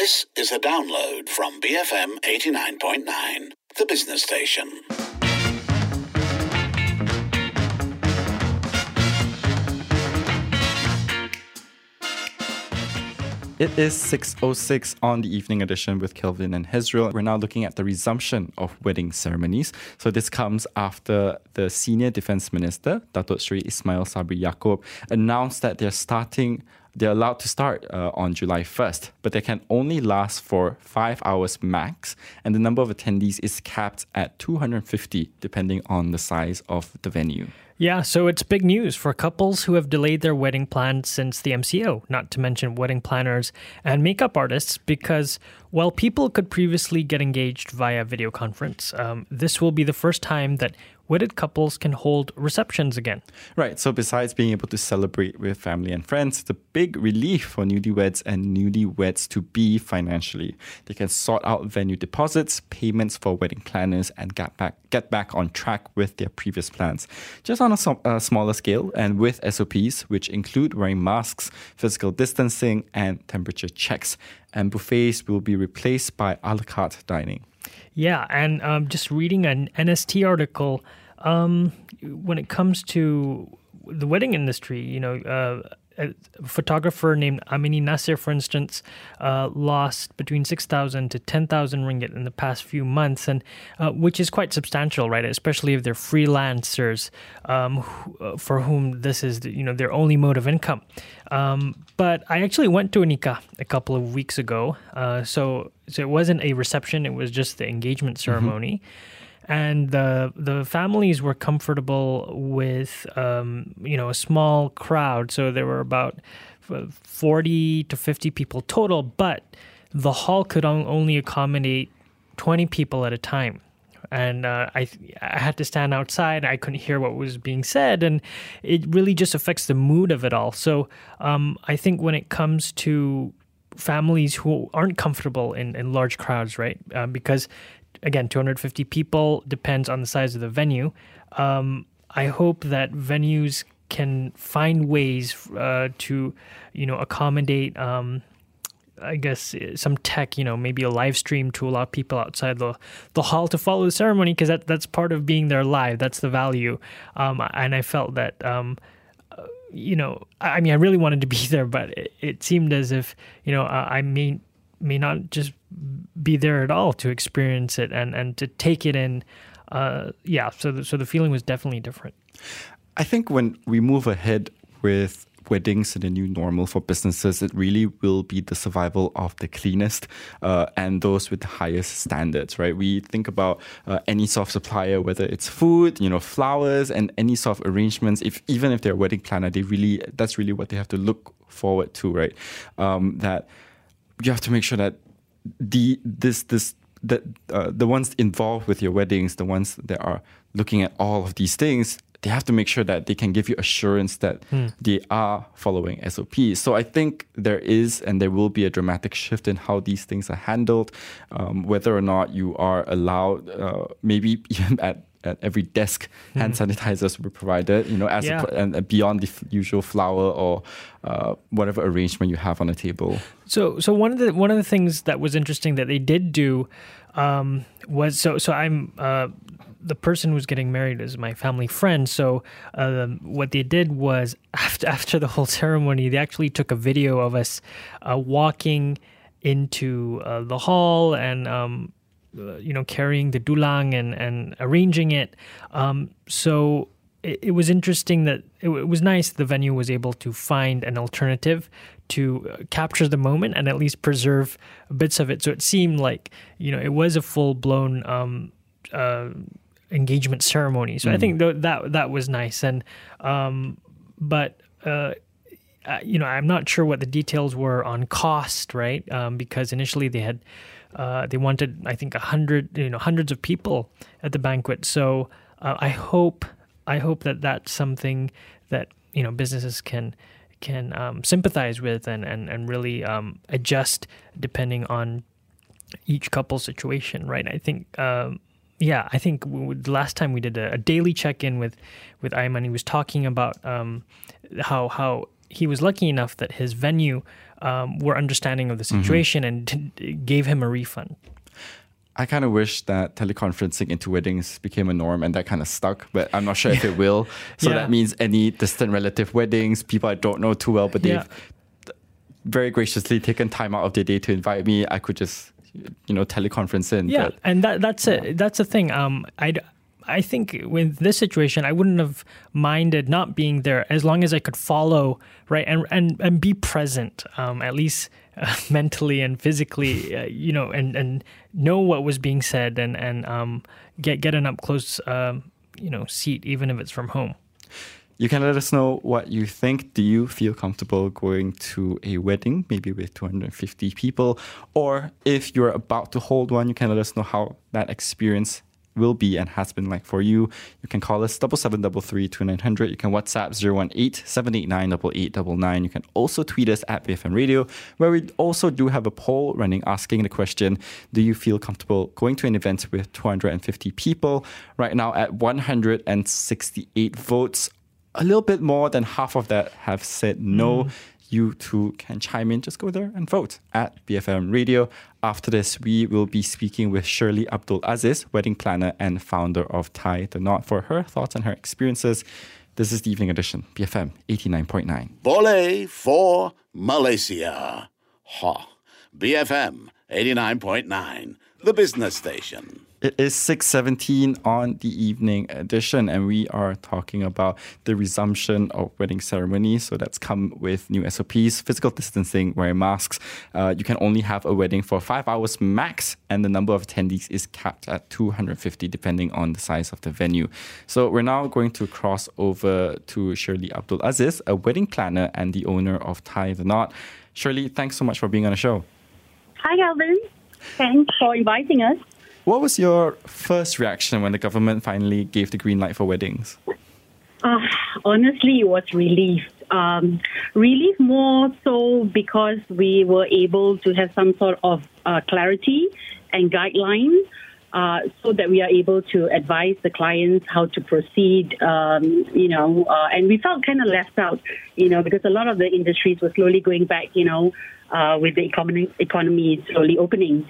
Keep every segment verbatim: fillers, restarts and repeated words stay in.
This is a download from B F M eighty-nine point nine, the business station. It is six oh six on the evening edition with Kelvin and Hezril. We're now looking at the resumption of wedding ceremonies. So this comes after the Senior Defence Minister, Datuk Seri Ismail Sabri Yaakob, announced that they're starting They're allowed to start uh, on July first, but they can only last for five hours max, and the number of attendees is capped at two hundred fifty, depending on the size of the venue. Yeah, so it's big news for couples who have delayed their wedding plans since the M C O, not to mention wedding planners and makeup artists, because while people could previously get engaged via video conference, um, this will be the first time that wedded couples can hold receptions again. Right, so besides being able to celebrate with family and friends, it's a big relief for newlyweds and newlyweds-to-be financially. They can sort out venue deposits, payments for wedding planners, and get back get back on track with their previous plans. Just on a, so, a smaller scale and with S O Ps, which include wearing masks, physical distancing, and temperature checks. And buffets will be replaced by a la carte dining. Yeah, and um, just reading an N S T article, um, when it comes to the wedding industry, you know, uh, a photographer named Amini Nasir, for instance, uh, lost between six thousand to ten thousand ringgit in the past few months, and uh, which is quite substantial, right? Especially if they're freelancers um, who, uh, for whom this is, the, you know, their only mode of income. Um, but I actually went to a nikah a couple of weeks ago, uh, so so it wasn't a reception; it was just the engagement ceremony. Mm-hmm. And the the families were comfortable with, um, you know, a small crowd. So there were about forty to fifty people total, but the hall could only accommodate twenty people at a time. And uh, I I had to stand outside. I couldn't hear what was being said. And it really just affects the mood of it all. So um, I think when it comes to families who aren't comfortable in, in large crowds, right, uh, because again, two hundred fifty people, depends on the size of the venue. Um, I hope that venues can find ways uh, to, you know, accommodate, um, I guess, some tech, you know, maybe a live stream to allow people outside the, the hall to follow the ceremony, because that, that's part of being there live. That's the value. Um, and I felt that, um, uh, you know, I mean, I really wanted to be there, but it, it seemed as if, you know, uh, I may, may not just be there at all to experience it and, and to take it in. Uh, yeah, so the, so the feeling was definitely different. I think when we move ahead with weddings in the new normal for businesses, it really will be the survival of the cleanest uh, and those with the highest standards, right? We think about uh, any sort of supplier, whether it's food, you know, flowers, and any sort of arrangements. If even if they're a wedding planner, they really that's really what they have to look forward to, right? Um, that you have to make sure that the this this that uh, the ones involved with your weddings, the ones that are looking at all of these things, they have to make sure that they can give you assurance that hmm. they are following S O Ps. So I think there is and there will be a dramatic shift in how these things are handled, um, whether or not you are allowed, uh, maybe even at at every desk, mm. hand sanitizers were provided, you know, as yeah. a, and beyond the f- usual flower or uh, whatever arrangement you have on the table. So, so one of the one of the things that was interesting that they did do um, was so. So I'm uh, the person who's getting married is my family friend. So uh, what they did was after after the whole ceremony, they actually took a video of us uh, walking into uh, the hall and. Um, Uh, you know, carrying the dulang and, and arranging it. Um, so it, it was interesting that it, it was nice the venue was able to find an alternative to uh, capture the moment and at least preserve bits of it. So it seemed like, you know, it was a full-blown um, uh, engagement ceremony. So mm. I think th- that that was nice. And um, but uh, uh, you know, I'm not sure what the details were on cost, right? Um, because initially they had. Uh, they wanted, I think, a hundred, you know, hundreds of people at the banquet. So uh, I hope, I hope that that's something that you know businesses can can um, sympathize with and and and really um, adjust depending on each couple's situation, right? I think, um, yeah, I think we, the last time we did a, a daily check-in with with Ayman, he was talking about um, how how he was lucky enough that his venue um, were understanding of the situation mm-hmm. and t- gave him a refund. I kind of wish that teleconferencing into weddings became a norm and that kind of stuck, but I'm not sure if it will. So yeah. that means any distant relative weddings, people I don't know too well, but they've yeah. very graciously taken time out of their day to invite me. I could just, you know, teleconference in. Yeah, but, and that that's yeah. a that's a thing. Um, I I think with this situation, I wouldn't have minded not being there as long as I could follow, right, and and and be present, um, at least uh, mentally and physically, uh, you know, and, and know what was being said, and and um, get get an up close, um, you know, seat, even if it's from home. You can let us know what you think. Do you feel comfortable going to a wedding, maybe with two hundred fifty people? Or if you're about to hold one, you can let us know how that experience will be and has been like for you. You can call us double seven double three two nine hundred. You can WhatsApp zero one eight seven eight nine eight eight nine nine. You can also tweet us at B F M Radio, where we also do have a poll running asking the question, do you feel comfortable going to an event with two hundred fifty people? Right now at one hundred sixty-eight votes, a little bit more than half of that have said no. Mm. You too can chime in. Just go there and vote at B F M Radio. After this, we will be speaking with Shirley Abdul Aziz, wedding planner and founder of Tie the Knot, for her thoughts and her experiences. This is the Evening Edition, B F M eighty-nine point nine. Boleh for Malaysia. Ha. B F M eighty-nine point nine, the business station. It is six seventeen on the Evening Edition, and we are talking about the resumption of wedding ceremonies. So that's come with new S O Ps, physical distancing, wearing masks. Uh, you can only have a wedding for five hours max, and the number of attendees is capped at two hundred fifty, depending on the size of the venue. So we're now going to cross over to Shirley Abdul Aziz, a wedding planner and the owner of Tie the Knot. Shirley, thanks so much for being on the show. Hi, Alvin. Thanks for inviting us. What was your first reaction when the government finally gave the green light for weddings? Uh, honestly, it was relief. Um, relief more so because we were able to have some sort of uh, clarity and guidelines uh, so that we are able to advise the clients how to proceed, um, you know, uh, and we felt kind of left out, you know, because a lot of the industries were slowly going back, you know, uh, with the economy, economy slowly opening.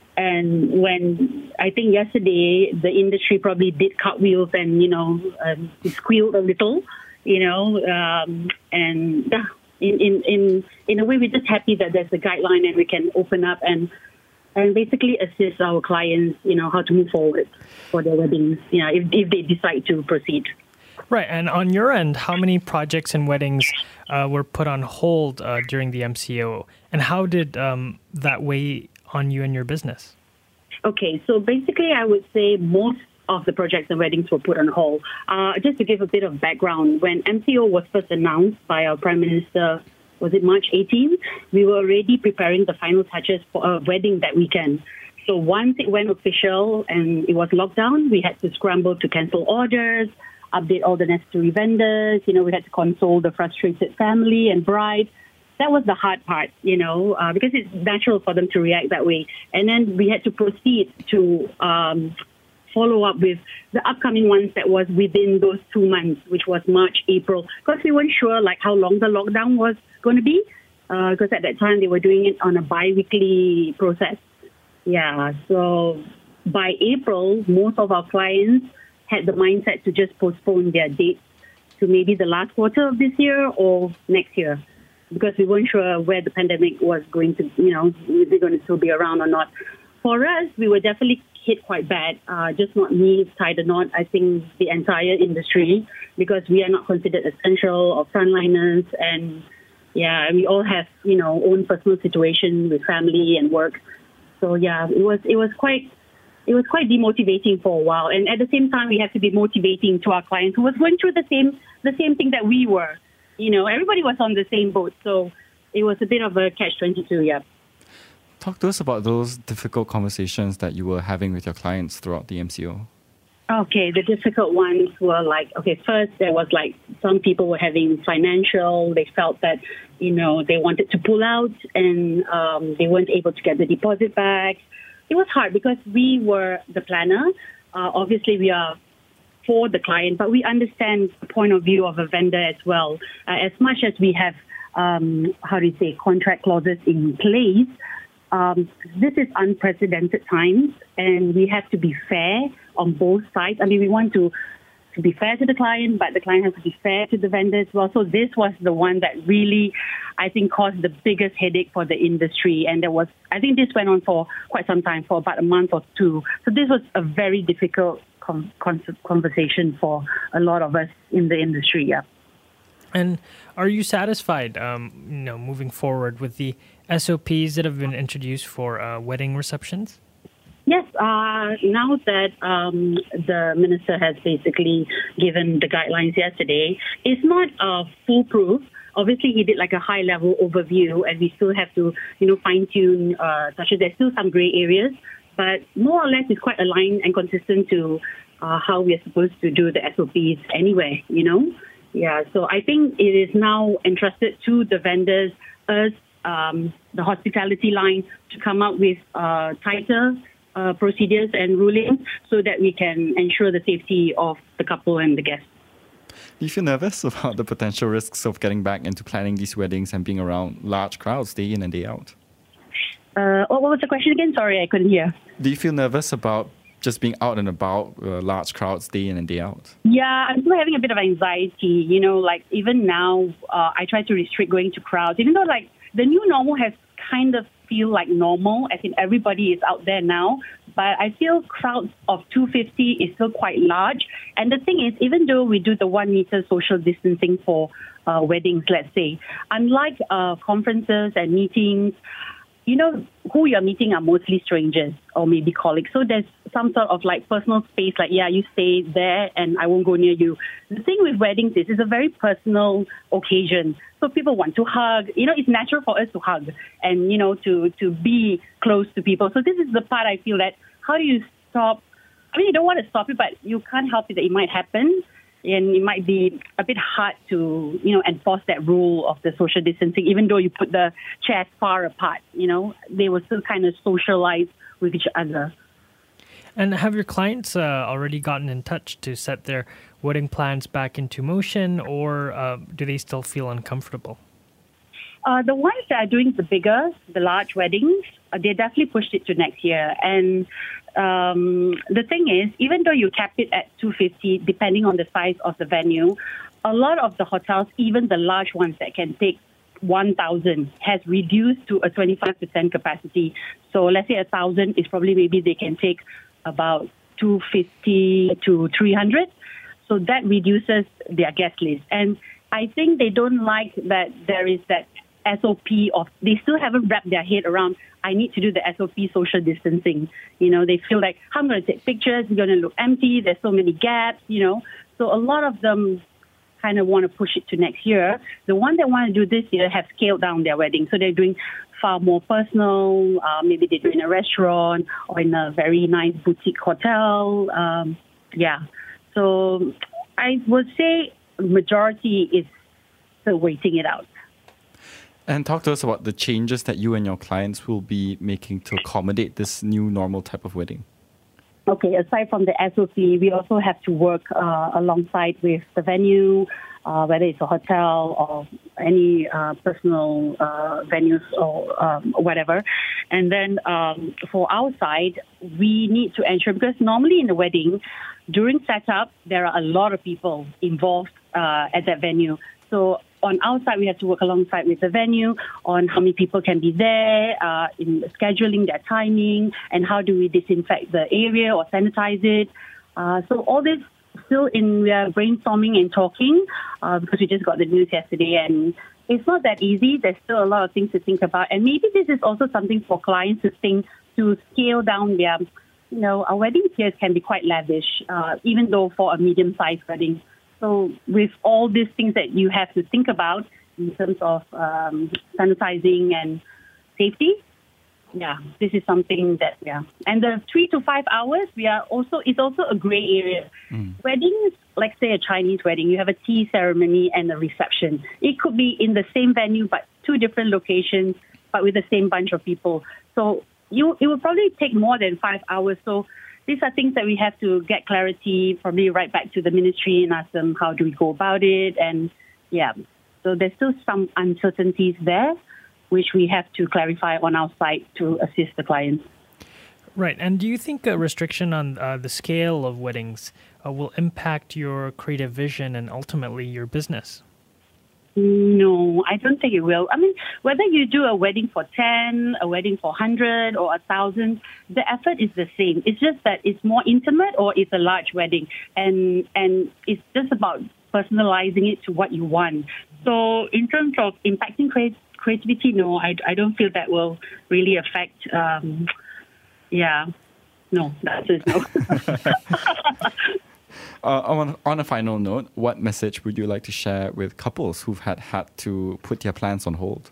And when I think yesterday the industry probably did cartwheels and, you know, um, squealed a little, you know, um, and yeah, in, in, in, in a way we're just happy that there's a guideline and we can open up and and basically assist our clients, you know, how to move forward for their weddings, you know, if, if they decide to proceed. Right. And on your end, how many projects and weddings uh, were put on hold uh, during the M C O? And how did um, that weigh on you and your business? Okay, so basically I would say most of the projects and weddings were put on hold. Uh, just to give a bit of background, when M C O was first announced by our Prime Minister, was it March eighteenth? We were already preparing the final touches for a wedding that weekend. So once it went official and it was lockdown, we had to scramble to cancel orders, update all the necessary vendors. You know, we had to console the frustrated family and bride. That was the hard part, you know, uh, because it's natural for them to react that way. And then we had to proceed to um, follow up with the upcoming ones that was within those two months, which was March, April, because we weren't sure like how long the lockdown was going to be, because uh, at that time they were doing it on a bi-weekly process. Yeah, so by April, most of our clients had the mindset to just postpone their dates to maybe the last quarter of this year or next year, because we weren't sure where the pandemic was going to, you know, is it going to still be around or not. For us, we were definitely hit quite bad, uh, just not me, Tie the Knot, I think the entire industry, because we are not considered essential or frontliners. And yeah, we all have, you know, own personal situation with family and work. So yeah, it was, it was quite, it was quite demotivating for a while. And at the same time, we have to be motivating to our clients who was going through the same, the same thing that we were. You know, everybody was on the same boat, so it was a bit of a catch twenty-two, yeah. Talk to us about those difficult conversations that you were having with your clients throughout the M C O. Okay, the difficult ones were like, okay, first there was like some people were having financial, they felt that, you know, they wanted to pull out and um, they weren't able to get the deposit back. It was hard because we were the planner. Uh, obviously, we are for the client, but we understand the point of view of a vendor as well. Uh, as much as we have um, how do you say, contract clauses in place. Um, this is unprecedented times, and we have to be fair on both sides. I mean, we want to, to be fair to the client, but the client has to be fair to the vendor as well. So this was the one that really, I think, caused the biggest headache for the industry. And there was, I think this went on for quite some time, for about a month or two. So this was a very difficult com- conversation for a lot of us in the industry, yeah. And are you satisfied, um, you know, moving forward with the S O Ps that have been introduced for uh, wedding receptions? Yes, uh, now that um, the minister has basically given the guidelines yesterday, it's not uh, foolproof. Obviously, he did like a high-level overview, and we still have to, you know, fine-tune, uh, such as there's still some gray areas, but more or less it's quite aligned and consistent to uh, how we are supposed to do the S O Ps anyway, you know? Yeah, so I think it is now entrusted to the vendors, us, um, the hospitality line, to come up with uh, tighter uh, procedures and rulings so that we can ensure the safety of the couple and the guests. Do you feel nervous about the potential risks of getting back into planning these weddings and being around large crowds day in and day out? Uh, what was the question again? Sorry, I couldn't hear. Do you feel nervous about just being out and about uh, large crowds day in and day out? Yeah, I'm still having a bit of anxiety. You know, like even now, uh, I try to restrict going to crowds, even though like the new normal has kind of feel like normal, as in everybody is out there now. But I feel crowds of two hundred fifty is still quite large. And the thing is, even though we do the one meter social distancing for uh, weddings, let's say, unlike uh, conferences and meetings, you know, who you're meeting are mostly strangers or maybe colleagues. So there's some sort of like personal space, like, yeah, you stay there and I won't go near you. The thing with weddings is it's a very personal occasion. So people want to hug. You know, it's natural for us to hug and, you know, to, to be close to people. So this is the part I feel that how do you stop? I mean, you don't want to stop it, but you can't help it that it might happen. And it might be a bit hard to, you know, enforce that rule of the social distancing, even though you put the chairs far apart, you know, they will still kind of socialize with each other. And have your clients uh, already gotten in touch to set their wedding plans back into motion, or uh, do they still feel uncomfortable? Uh, the ones that are doing the bigger, the large weddings, uh, they definitely pushed it to next year. And um, the thing is, even though you cap it at two hundred fifty, depending on the size of the venue, a lot of the hotels, even the large ones that can take one thousand, has reduced to a twenty-five percent capacity. So let's say one thousand is probably maybe they can take about two hundred fifty to three hundred. So that reduces their guest list. And I think they don't like that there is that S O P of, they still haven't wrapped their head around, I need to do the S O P social distancing. You know, they feel like, I'm going to take pictures, it's going to look empty, there's so many gaps, you know. So a lot of them kind of want to push it to next year. The ones that want to do this year have scaled down their wedding. So they're doing far more personal, uh, maybe they do it in a restaurant or in a very nice boutique hotel. Um, yeah. So I would say majority is still waiting it out. And talk to us about the changes that you and your clients will be making to accommodate this new normal type of wedding. Okay, aside from the S O P, we also have to work uh, alongside with the venue, uh, whether it's a hotel or any uh, personal uh, venues or um, whatever. And then um, for our side, we need to ensure, because normally in the wedding, during setup, there are a lot of people involved uh, at that venue. So on our side, we have to work alongside with the venue on how many people can be there, uh, in scheduling their timing, and how do we disinfect the area or sanitize it. Uh, so all this still in, we are brainstorming and talking uh, because we just got the news yesterday, and it's not that easy. There's still a lot of things to think about. And maybe this is also something for clients to think, to scale down their, you know, our wedding here can be quite lavish, uh, even though for a medium-sized wedding. So with all these things that you have to think about in terms of um, sanitizing and safety, yeah, this is something that, yeah. And the three to five hours, we are also, it's also a gray area. Mm. Weddings, like say a Chinese wedding, you have a tea ceremony and a reception. It could be in the same venue, but two different locations, but with the same bunch of people. So you, it will probably take more than five hours. So these are things that we have to get clarity, probably right back to the ministry and ask them how do we go about it. And yeah, So there's still some uncertainties there, which we have to clarify on our side to assist the clients. Right. And do you think a restriction on uh, the scale of weddings uh, will impact your creative vision and ultimately your business? No, I don't think it will. I mean, whether you do a wedding for ten, a wedding for one hundred or one thousand, the effort is the same. It's just that it's more intimate or it's a large wedding. And and it's just about personalizing it to what you want. So in terms of impacting creat- creativity, no, I, I don't feel that will really affect, um, yeah, no, that's it, no. Uh, on, on a final note, what message would you like to share with couples who've had, had to put their plans on hold?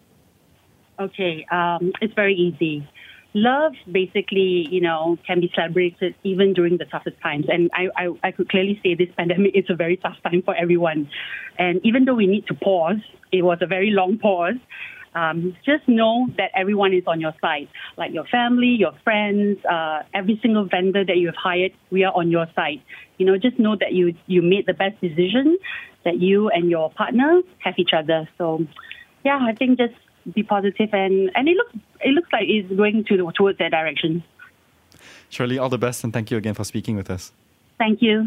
Okay, um, it's very easy. Love basically, you know, can be celebrated even during the toughest times. And I, I, I could clearly say this pandemic is a very tough time for everyone. And even though we need to pause, it was a very long pause. Um, just know that everyone is on your side, like your family, your friends, uh, every single vendor that you have hired, we are on your side. You know, just know that you you made the best decision, that you and your partner have each other. So, yeah, I think just be positive, and, and it looks it looks like it's going to towards that direction. Shirley, all the best, and thank you again for speaking with us. Thank you.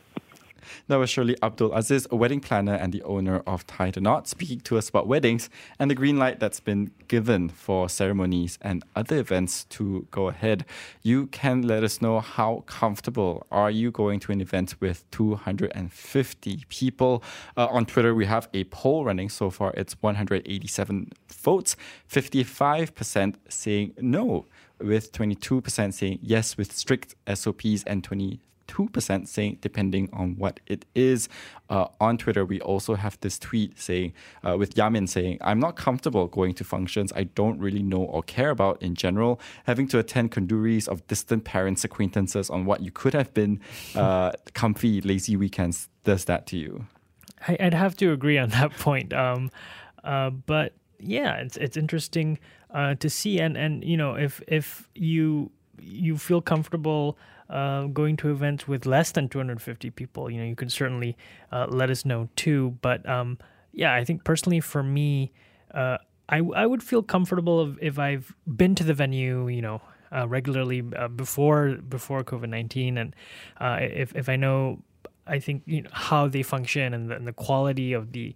That was Shirley Abdul Aziz, a wedding planner and the owner of Tie the Knot, speaking to us about weddings and the green light that's been given for ceremonies and other events to go ahead. You can let us know how comfortable are you going to an event with two hundred fifty people. Uh, on Twitter, we have a poll running. So far, it's one hundred eighty-seven votes, fifty-five percent saying no, with twenty-two percent saying yes with strict S O Ps and twenty two percent saying depending on what it is. Uh, on Twitter, we also have this tweet saying, uh, with Yamin saying, I'm not comfortable going to functions I don't really know or care about in general. Having to attend konduris of distant parents, acquaintances on what you could have been uh, comfy, lazy weekends does that to you. I, I'd have to agree on that point. Um, uh, but yeah, it's it's interesting uh, to see. And, and you know, if if you you feel comfortable Uh, going to events with less than two hundred fifty people, you know, you can certainly uh, let us know too. But um, yeah, I think personally for me, uh, I I would feel comfortable if, if I've been to the venue, you know, uh, regularly uh, before before COVID nineteen, and uh, if if I know, I think you know how they function and the, and the quality of the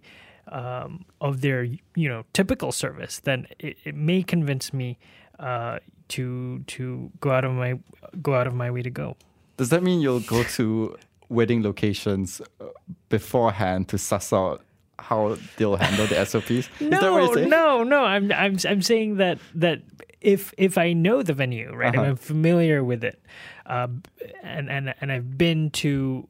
um, of their you know typical service, then it, it may convince me Uh, to to go out of my go out of my way to go. Does that mean you'll go to wedding locations beforehand to suss out how they'll handle the S O Ps? Is no, that what you're saying? no, no. I'm I'm I'm saying that that if if I know the venue, right, uh-huh. I'm familiar with it, uh, and and and I've been to,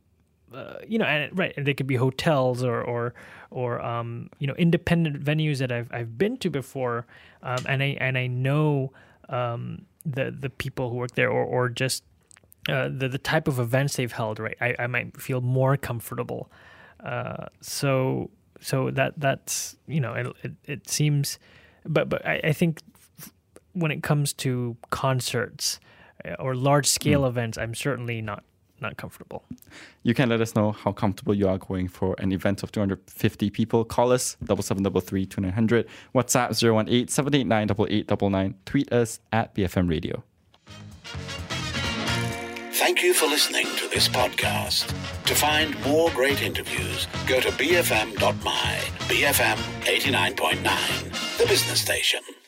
uh, you know, and right, and they could be hotels or or or um, you know, independent venues that I've I've been to before, um, and I and I know um, the the people who work there, or or just uh, the the type of events they've held. Right, I, I might feel more comfortable. Uh, so so that that's you know it it, it seems, but but I, I think when it comes to concerts or large scale mm. events, I'm certainly not. not comfortable. You can let us know how comfortable you are going for an event of two hundred fifty people. Call us, double seven double three two nine hundred. WhatsApp zero one eight seven eight nine eight eight nine nine. Tweet us at B F M Radio. Thank you for listening to this podcast. To find more great interviews, go to b f m dot my. B F M eighty-nine point nine, the business station.